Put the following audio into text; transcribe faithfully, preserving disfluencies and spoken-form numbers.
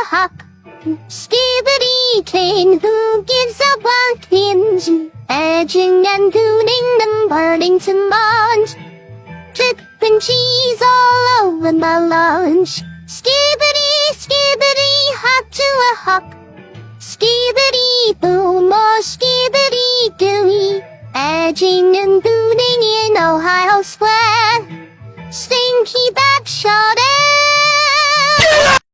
hop. Skibbity train, who gives a bumpkins? Edging and tuning them burning some bonds. Dripping cheese all over my lunch. Skibbity, skibbity, hop to a hop. Skibbity boom or skibbity dooey. Edging and tuning in Ohio Square. Stinky back shot